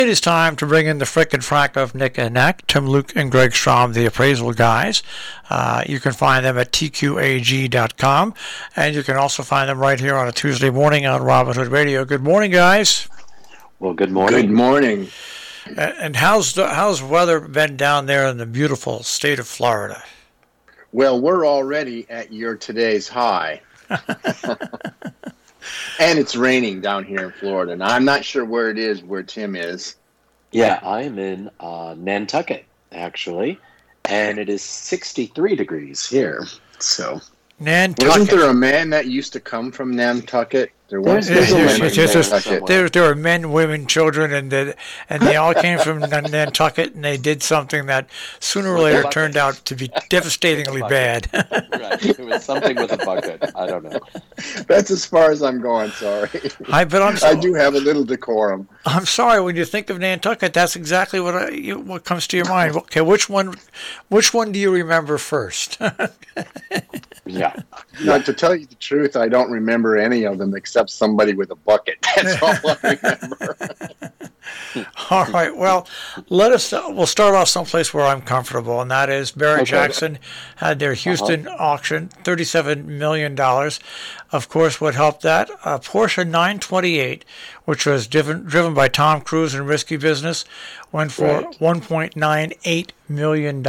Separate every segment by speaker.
Speaker 1: It is time to bring in the Frick and Frack of Nick and Nack, Tim, Luke, and Greg Strom, the appraisal guys. You can find them at tqag.com, and you can also find them right here on a Tuesday morning on Robin Hood Radio. Good morning, guys.
Speaker 2: Well, good morning.
Speaker 3: Good morning.
Speaker 1: And how's weather been down there in the beautiful state of Florida?
Speaker 3: Well, we're already at your today's high. And it's raining down here in Florida. Now, I'm not sure where it is, where Tim is.
Speaker 2: Yeah, I'm in Nantucket, actually, and it is 63 degrees here. So,
Speaker 1: Nantucket.
Speaker 3: Wasn't there a man that used to come from Nantucket? There was.
Speaker 1: There were men, women, children, and they all came from Nantucket, and they did something that sooner or later turned out to be devastatingly bad.
Speaker 2: Right, it was something with a bucket. I don't know.
Speaker 3: That's as far as I'm going. Sorry.
Speaker 1: I
Speaker 3: do have a little decorum.
Speaker 1: I'm sorry. When you think of Nantucket, that's exactly what comes to your mind. Okay, which one do you remember first?
Speaker 2: Yeah.
Speaker 3: No, to tell you the truth, I don't remember any of them except somebody with a bucket. That's all I remember.
Speaker 1: All right. Well, we'll start off someplace where I'm comfortable, and that is Barrett Jackson had their Houston auction, $37 million. Of course, what helped that? A Porsche 928, which was driven by Tom Cruise in Risky Business, went for $1.98 million.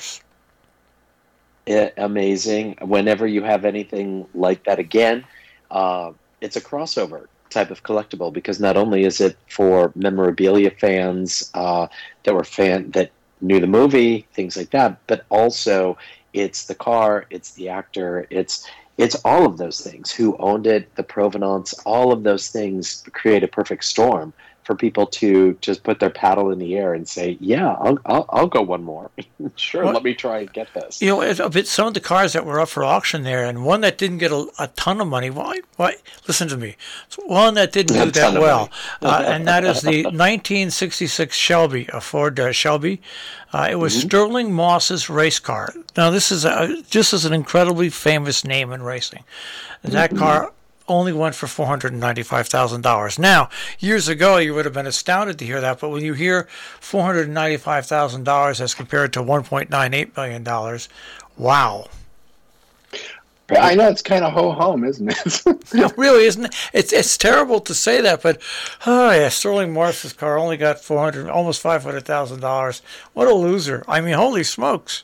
Speaker 2: Amazing. Whenever you have anything like that again, it's a crossover type of collectible, because not only is it for memorabilia fans that knew the movie, things like that, but also it's the car, it's the actor, it's all of those things. Who owned it, the provenance, all of those things create a perfect storm for people to just put their paddle in the air and say, "Yeah, I'll go one more." Sure, let me try and get this.
Speaker 1: You know, some of the cars that were up for auction there, and one that didn't get a ton of money. Why? Listen to me. One that didn't do that well, and that is the 1966 Shelby, a Ford Shelby. It was Sterling Moss's race car. Now, this is an incredibly famous name in racing. That car only went for $495,000. Now, years ago, you would have been astounded to hear that, but when you hear $495,000 as compared to $1.98 million, wow.
Speaker 3: I know it's kind of ho-hum, isn't it?
Speaker 1: No, really, isn't it? It's terrible to say that, but Sterling Moss's car only got almost $500,000. What a loser! I mean, holy smokes!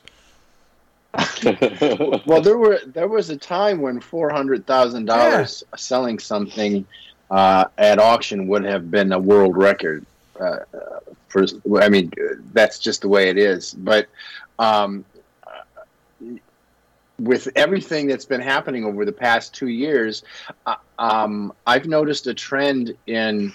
Speaker 3: Well, there was a time when $400,000 selling something at auction would have been a world record. That's just the way it is. But with everything that's been happening over the past 2 years, I've noticed a trend in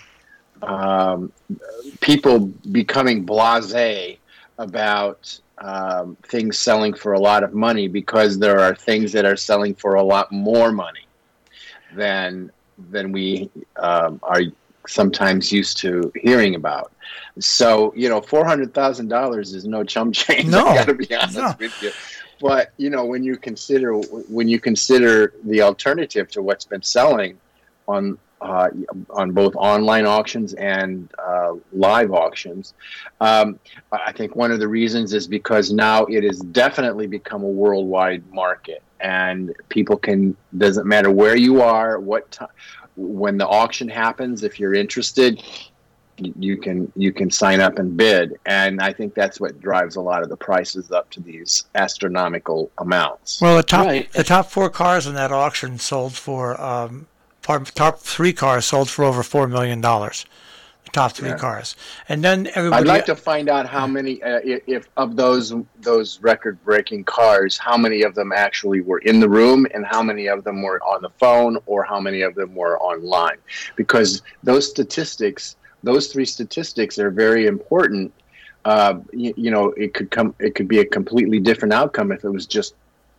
Speaker 3: people becoming blasé about things selling for a lot of money, because there are things that are selling for a lot more money than we are sometimes used to hearing about. So, $400,000 is no chump change.
Speaker 1: No,
Speaker 3: I got to be honest with you. But when you consider the alternative to what's been selling on both online auctions and live auctions. I think one of the reasons is because now it has definitely become a worldwide market, and people doesn't matter where you are, when the auction happens, if you're interested, you can sign up and bid. And I think that's what drives a lot of the prices up to these astronomical amounts.
Speaker 1: Well, the top 4 cars in that auction sold for top 3 cars sold for over $4 million. The top 3 cars, and then everybody.
Speaker 3: I'd like to find out how many, if of those record-breaking cars, how many of them actually were in the room, and how many of them were on the phone, or how many of them were online, because those 3 statistics are very important. It could be a completely different outcome if it was just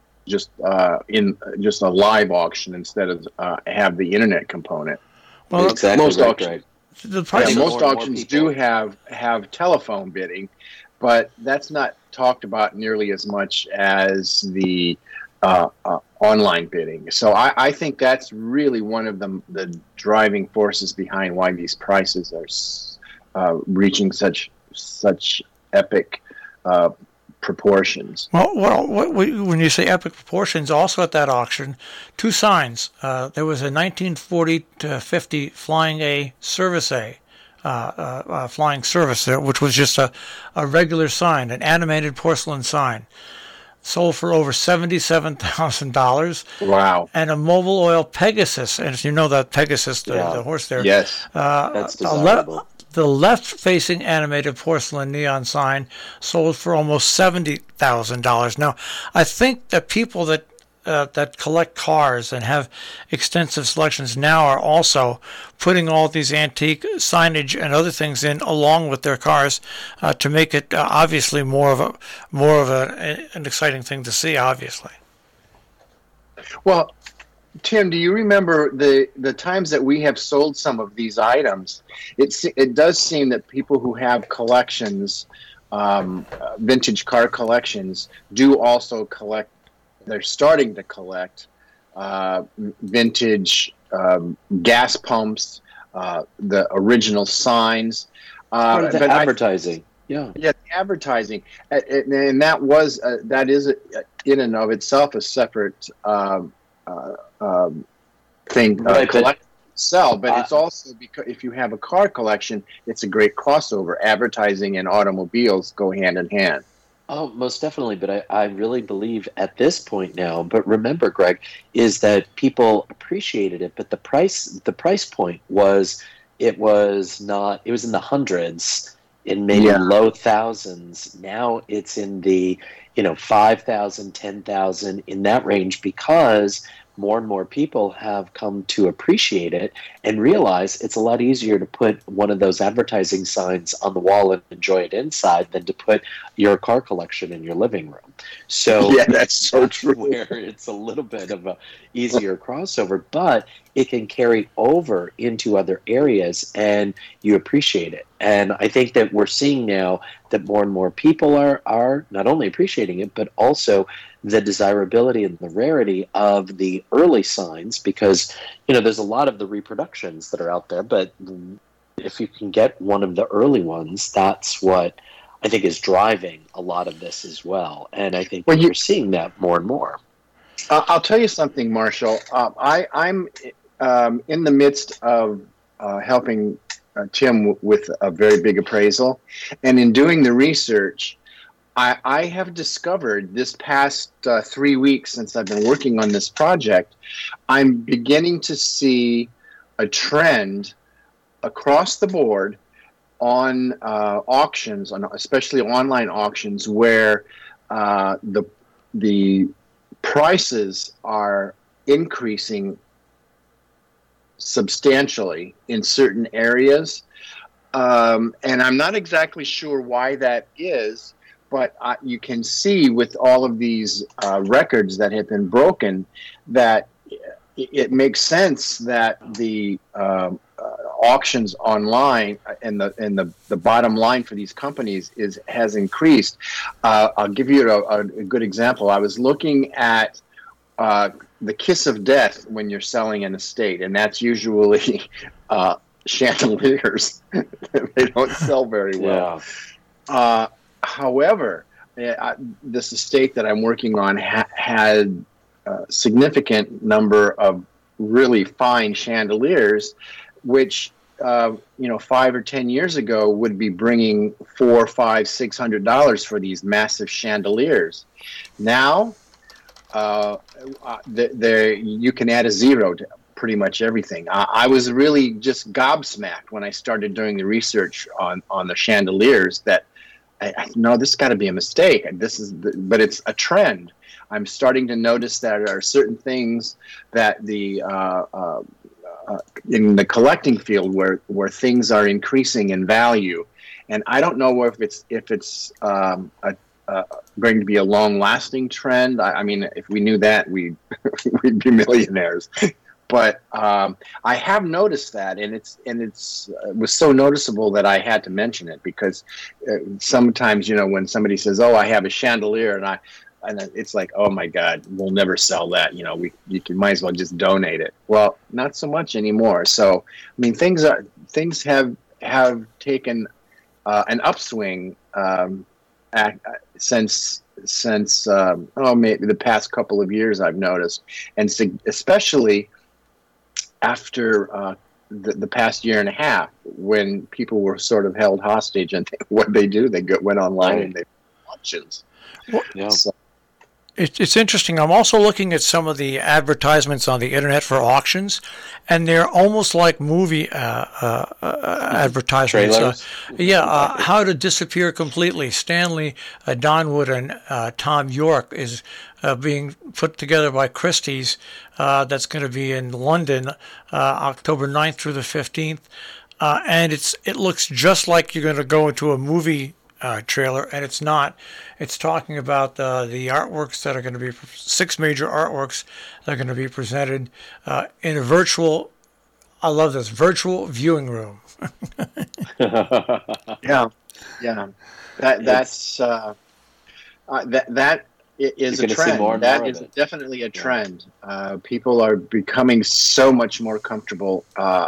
Speaker 3: a live auction instead of have the internet component.
Speaker 2: Well, exactly. Most auctions,
Speaker 3: most auctions do have telephone bidding, but that's not talked about nearly as much as the online bidding. So I think that's really one of the driving forces behind why these prices reaching such epic proportions.
Speaker 1: Well, when you say epic proportions, also at that auction, two signs. There was a 1940 to 50 Flying A Service A. Flying Service, which was just a regular sign, an animated porcelain sign, sold for over $77,000.
Speaker 3: Wow!
Speaker 1: And a Mobil Oil Pegasus, and if you know that Pegasus, the horse there,
Speaker 3: yes,
Speaker 2: that's desirable.
Speaker 1: The left-facing animated porcelain neon sign sold for almost $70,000. Now, I think that people that collect cars and have extensive selections now are also putting all these antique signage and other things in along with their cars to make it obviously more of an exciting thing to see. Obviously.
Speaker 3: Well, Tim, do you remember the times that we have sold some of these items? It does seem that people who have collections, vintage car collections, do also collect. They're starting to collect vintage gas pumps, the original signs.
Speaker 2: The advertising. Yeah,
Speaker 3: the advertising, and that is in and of itself a separate thing collect sell, but it's also because if you have a car collection, it's a great crossover. Advertising and automobiles go hand in hand.
Speaker 2: Oh, most definitely. But I really believe at this point now, but remember, Greg, is that people appreciated it, but the price point was in the hundreds, in maybe low thousands. Now it's in the 5,000, 10,000, in that range, because more and more people have come to appreciate it and realize it's a lot easier to put one of those advertising signs on the wall and enjoy it inside than to put your car collection in your living room. So
Speaker 3: that's so true.
Speaker 2: Where it's a little bit of a easier crossover, but it can carry over into other areas and you appreciate it. And I think that we're seeing now that more and more people are not only appreciating it, but also the desirability and the rarity of the early signs, because there's a lot of the reproductions that are out there, but if you can get one of the early ones, that's what I think is driving a lot of this as well. And I think you're seeing that more and more.
Speaker 3: I'll tell you something, Marshall. I'm in the midst of helping Tim with a very big appraisal, and in doing the research, I have discovered this past 3 weeks since I've been working on this project, I'm beginning to see a trend across the board on auctions, especially online auctions, where the prices are increasing substantially in certain areas, and I'm not exactly sure why that is. But you can see with all of these records that have been broken that it makes sense that the auctions online and the bottom line for these companies has increased. I'll give you a good example. I was looking at the kiss of death when you're selling an estate, and that's usually chandeliers. They don't sell very well. Yeah. However, this estate that I'm working on had a significant number of really fine chandeliers, which 5 or 10 years ago would be bringing $400, $500, $600 for these massive chandeliers. Now, you can add a zero to pretty much everything. I was really just gobsmacked when I started doing the research on the chandeliers that. I know this got to be a mistake. But it's a trend. I'm starting to notice that there are certain things that in the collecting field where things are increasing in value, and I don't know if it's going to be a long-lasting trend. I mean, if we knew that, we'd be millionaires. But I have noticed that, and it was so noticeable that I had to mention it, because sometimes when somebody says, "Oh, I have a chandelier," and it's like, "Oh my God, we'll never sell that." You might as well just donate it. Well, not so much anymore. So I mean, things have have taken an upswing since maybe the past couple of years. I've noticed, and especially after the past year and a half, when people were sort of held hostage, and what they do, went online and they auctions.
Speaker 1: Well, yeah. So, it's interesting. I'm also looking at some of the advertisements on the internet for auctions, and they're almost like movie advertisements. How to Disappear Completely. Stanley Donwood and Tom York is being put together by Christie's. That's going to be in London, October 9th through the 15th. And it looks just like you're going to go into a movie trailer, and it's not. It's talking about the artworks that are going to be 6 major artworks that are going to be presented in a virtual. I love this virtual viewing room.
Speaker 3: Yeah. That is a trend. That is definitely a trend. People are becoming so much more comfortable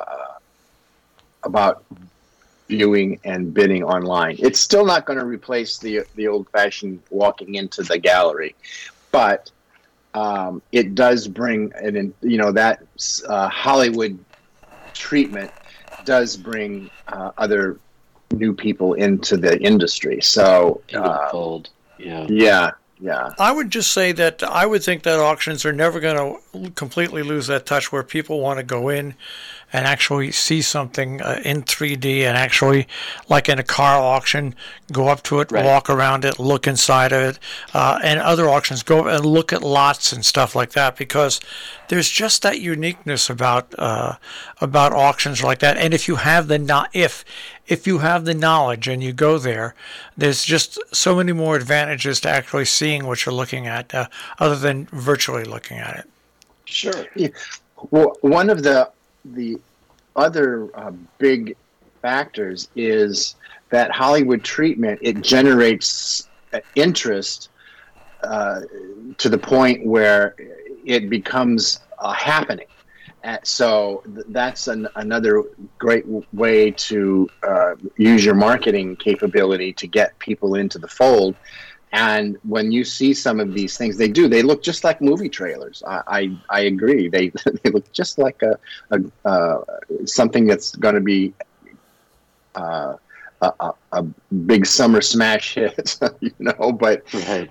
Speaker 3: about viewing and bidding online. It's still not going to replace the old-fashioned walking into the gallery, but it does bring that Hollywood treatment does bring other new people into the industry. So yeah.
Speaker 1: I would just say that I would think that auctions are never going to completely lose that touch where people want to go in and actually see something in 3D and actually, like in a car auction, go up to it, walk around it, look inside of it, and other auctions, go and look at lots and stuff like that, because there's just that uniqueness about auctions like that. And if you have the knowledge and you go there, there's just so many more advantages to actually seeing what you're looking at, other than virtually looking at it.
Speaker 3: Sure. Yeah. Well, one of the other big factors is that Hollywood treatment. It generates interest to the point where it becomes happening. So that's another great way to use your marketing capability to get people into the fold. And when you see some of these things, they look just like movie trailers. I agree. They look just like something that's going to be a big summer smash hit, But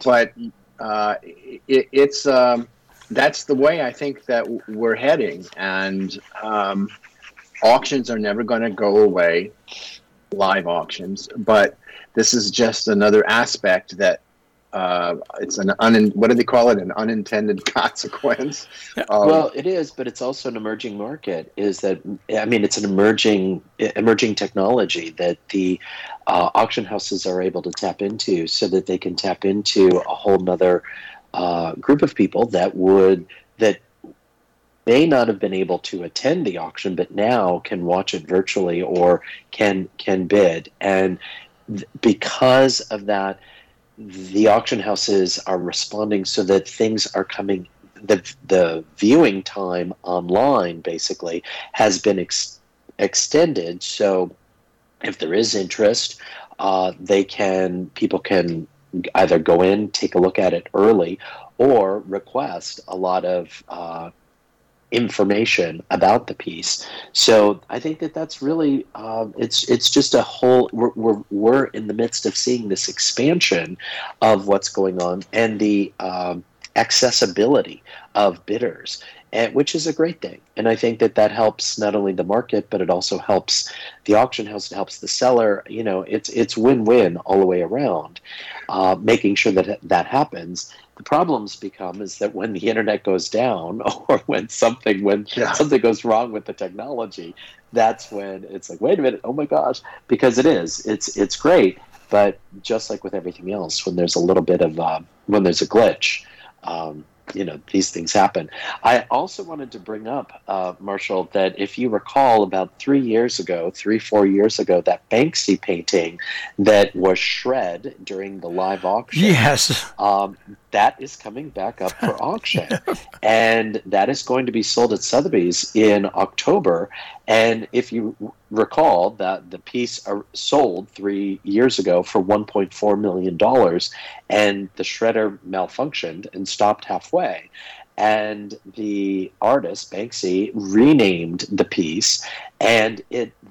Speaker 3: it's that's the way I think that we're heading, and auctions are never going to go away, live auctions. But this is just another aspect that. It's what do they call it? An unintended consequence.
Speaker 2: Well, it is, but it's also an emerging market. It's an emerging technology that the auction houses are able to tap into, so that they can tap into a whole nother group of people that may not have been able to attend the auction, but now can watch it virtually or can bid. And because of that, the auction houses are responding so that things are coming. The viewing time online basically has been extended. So if there is interest, people can either go in, take a look at it early, or request a lot of information about the piece. So I think that's really it's just a whole. We're in the midst of seeing this expansion of what's going on, and the accessibility of bidders, which is a great thing. And I think that helps not only the market, but it also helps the auction house. It helps the seller. It's win-win all the way around. Making sure that happens. The problems become is that when the internet goes down, or when something goes wrong with the technology, that's when it's like, wait a minute, oh my gosh, because it's great, but just like with everything else, when there's a little bit of when there's a glitch, these things happen. I also wanted to bring up, Marshall, that if you recall, about 4 years ago, that Banksy painting that was shred during the live auction.
Speaker 1: Yes.
Speaker 2: that is coming back up for auction. And that is going to be sold at Sotheby's in October. And if you recall, that the piece sold 3 years ago for $1.4 million, and the shredder malfunctioned and stopped halfway. And the artist, Banksy, renamed the piece, and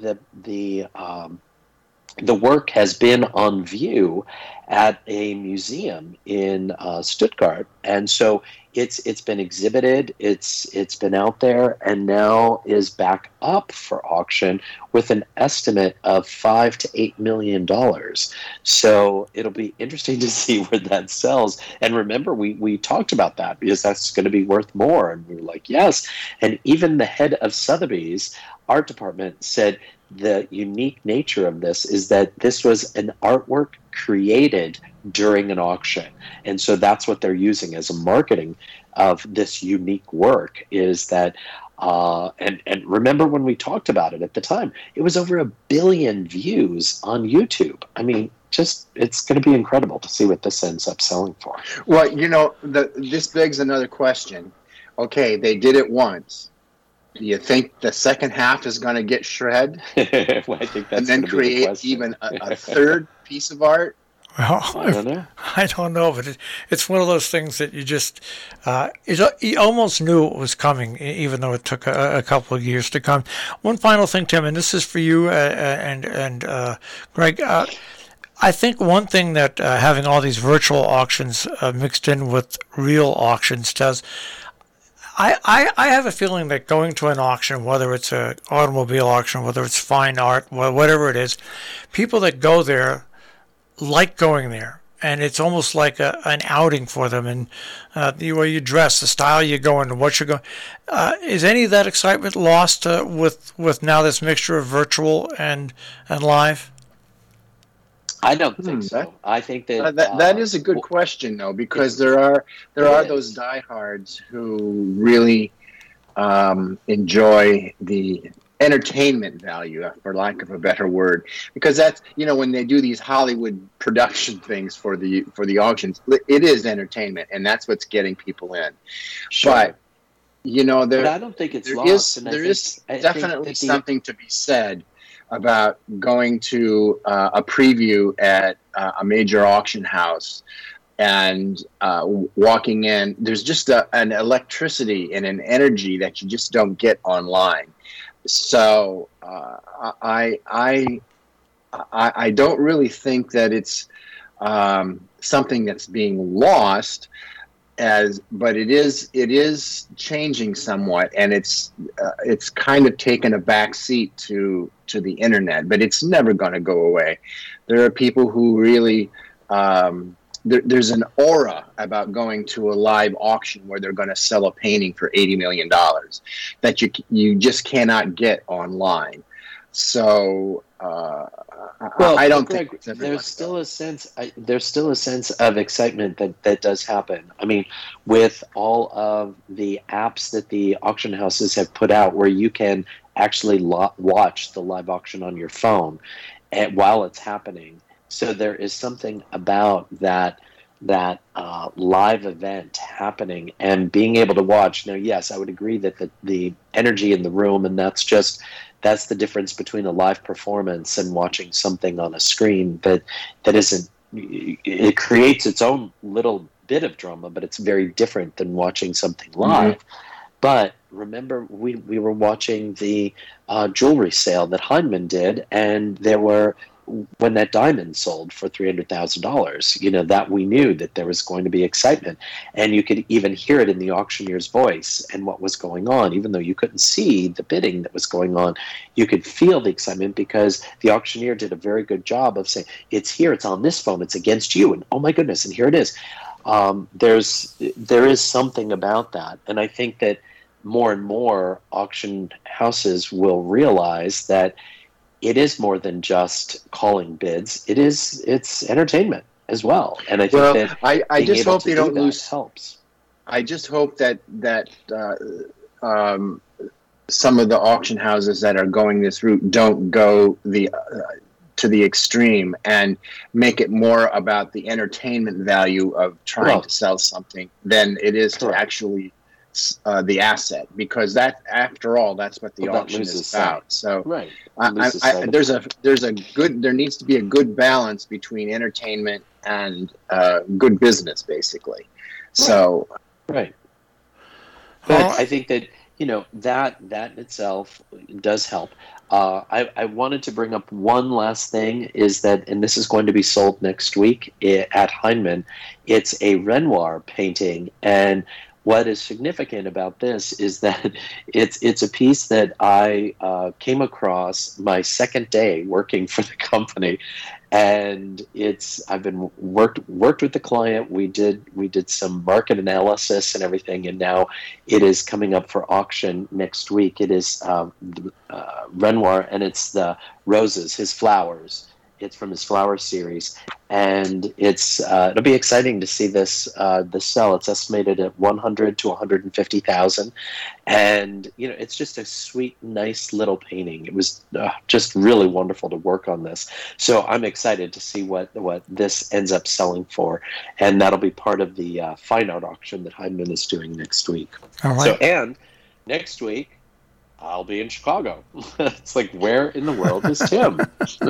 Speaker 2: the work has been on view at a museum in Stuttgart, and so it's been exhibited. It's been out there, and now is back up for auction with an estimate of $5 to $8 million. So it'll be interesting to see where that sells. And remember, we talked about that because that's going to be worth more, and we were like, yes. And even the head of Sotheby's art department said the unique nature of this is that this was an artwork created during an auction. And so that's what they're using as a marketing of this unique work, is that and remember when we talked about it at the time, it was over 1 billion views on YouTube. I mean, just it's going to be incredible to see what this ends up selling for.
Speaker 3: Well, this begs another question. Okay, they did it once. Do you think the second half is going to get shred?
Speaker 2: Well, I think that's
Speaker 3: and then create even a third piece of art?
Speaker 1: Well,
Speaker 2: I don't know.
Speaker 1: I don't know, but it's one of those things that you just you almost knew it was coming, even though it took a couple of years to come. One final thing, Tim, and this is for you and Greg. I think one thing that having all these virtual auctions mixed in with real auctions does. I have a feeling that going to an auction, whether it's an automobile auction, whether it's fine art, whatever it is, people that go there like going there. And it's almost like an outing for them. And the way you dress, the style you go in, what you're going. Is any of that excitement lost with now this mixture of virtual and live?
Speaker 2: I don't think so. I think
Speaker 3: that is a good question, though, because there are those diehards who really enjoy the entertainment value, for lack of a better word, because that's when they do these Hollywood production things for the auctions, it is entertainment, and that's what's getting people in.
Speaker 2: Sure.
Speaker 3: But
Speaker 2: but I don't think it's lost.
Speaker 3: There is definitely something to be said about going to a preview at a major auction house and walking in. There's just an electricity and an energy that you just don't get online. So I don't really think that it's something that's being lost. But it is changing somewhat, and it's kind of taken a back seat to the internet, but it's never going to go away. There are people who really there's an aura about going to a live auction where they're going to sell a painting for $80 million that you just cannot get online. So I don't think
Speaker 2: there's still a sense. There's still a sense of excitement that does happen. I mean, with all of the apps that the auction houses have put out, where you can actually watch the live auction on your phone while it's happening. So there is something about that live event happening and being able to watch. Now, yes, I would agree that the energy in the room, and that's the difference between a live performance and watching something on a screen that isn't. It creates its own little bit of drama, but it's very different than watching something live. Mm-hmm. But remember, we were watching the jewelry sale that Heinemann did, and when that diamond sold for $300,000, that we knew that there was going to be excitement, and you could even hear it in the auctioneer's voice and what was going on. Even though you couldn't see the bidding that was going on, you could feel the excitement, because the auctioneer did a very good job of saying, it's here, it's on this phone, it's against you, and oh my goodness, and here it is. There is something about that, and I think that more and more auction houses will realize that it is more than just calling bids. It's entertainment as well, and I think that
Speaker 3: I just hope they don't lose.
Speaker 2: Helps.
Speaker 3: I just hope that some of the auction houses that are going this route don't go to the extreme and make it more about the entertainment value of trying to sell something than it is to actually the asset, because that, after all, that's what the auction is about. So there needs to be a good balance between entertainment and good business, basically. So
Speaker 2: but I think that that in itself does help. I wanted to bring up one last thing, is that, and this is going to be sold next week at Heinemann. It's a Renoir painting, and what is significant about this is that it's a piece that I came across my second day working for the company, and I've been worked with the client. We did some market analysis and everything, and now it is coming up for auction next week. It is Renoir, and it's the roses, his flowers. It's from his flower series, and it'll be exciting to see this sell. It's estimated at 100 to 150,000, and it's just a sweet, nice little painting. It was just really wonderful to work on this. So I'm excited to see what this ends up selling for, and that'll be part of the fine art auction that Heinemann is doing next week.
Speaker 1: All right.
Speaker 2: So, and next week, I'll be in Chicago. It's like, where in the world is Tim?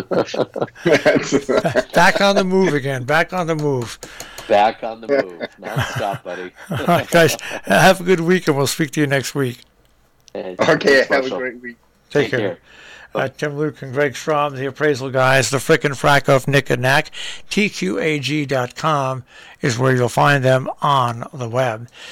Speaker 1: Back on the move again. Back on the move.
Speaker 2: Back on the move. Non-stop, buddy.
Speaker 1: All right, guys. Have a good week, and we'll speak to you next week.
Speaker 3: Okay, have a great week.
Speaker 1: Take care. Tim Luke and Greg Strom, the appraisal guys, the frickin' frack of Nick and Knack. TQAG.com is where you'll find them on the web.